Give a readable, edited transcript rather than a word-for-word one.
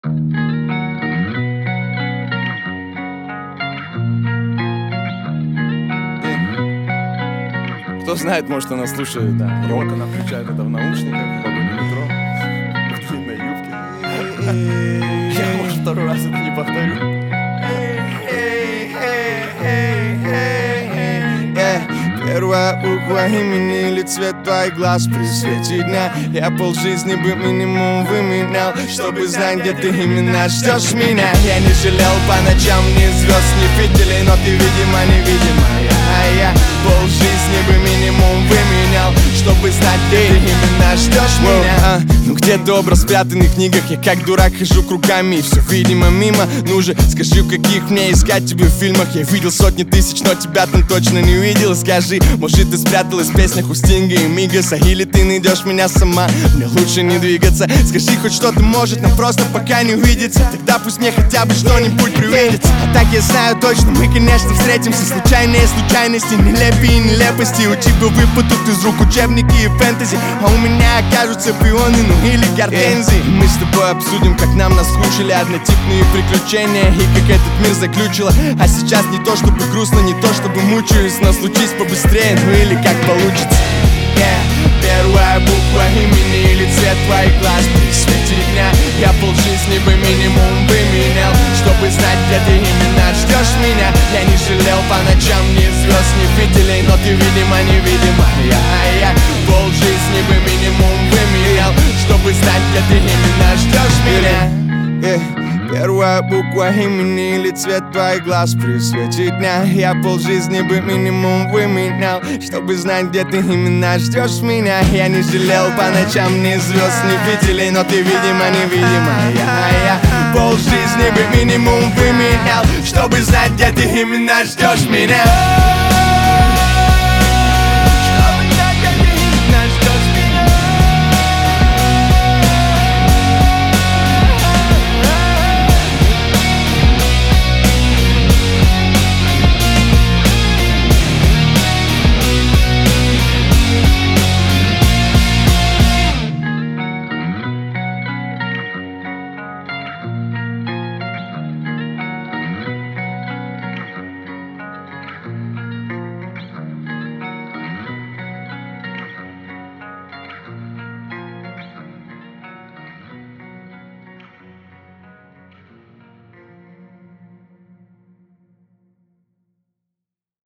Кто знает, может, она слушает, да, рок, она включает это в наушниках, в вагоне метро, в длинной юбке. Я, может, второй раз это не повторю. Первая буква имени или цвет твоих глаз при свете дня. Я полжизни бы минимум выменял, чтобы знать, где ты именно ждешь меня. Я не жалел по ночам ни звезд, ни фитилей, но ты, видимо, невидимая. А я полжизни бы минимум выменял, чтобы знать, где ты именно ждешь меня. Ну где-то образ спрятанный в книгах, я как дурак хожу кругами, и все, видимо, мимо. Ну же, скажи, в каких мне искать тебя в фильмах? Я видел сотни тысяч, но тебя там точно не видел. Скажи, может, ты спряталась в песнях у Стинга и Мигаса, или ты найдешь меня сама? Мне лучше не двигаться. Скажи хоть что-то, может, нам просто пока не увидеться. Тогда пусть мне хотя бы что-нибудь привидится. А так я знаю точно, мы, конечно, встретимся. Случайные случайности, нелепые нелепости. У тебя выпадут из рук учебники и фэнтези, а у меня окажутся пионы, ну или гортензии. Мы с тобой обсудим, как нам наскучили однотипные приключения и как этот мир заключило. А сейчас не то чтобы грустно, не то чтобы мучаюсь, но случись побыстрее, ну или как получится. Первая буква имени или цвет твоих глаз при свете дня. Я полжизни бы минимум выменял, чтобы знать, где ты именно ждешь меня. Я не жалел по ночам ни звезд, ни фитилей, но ты, видимо, невидимая. А я полжизни бы минимум выменял, чтобы знать, где ты именно ждешь меня. Первая буква имени или цвет твоих глаз при свете дня. Я полжизни бы минимум выменял, чтобы знать, где ты именно ждешь меня. Я не жалел по ночам ни звезд, ни фитилей, но ты, видимо, невидимая. А я полжизни бы минимум выменял, чтобы знать, где ты именно ждешь меня.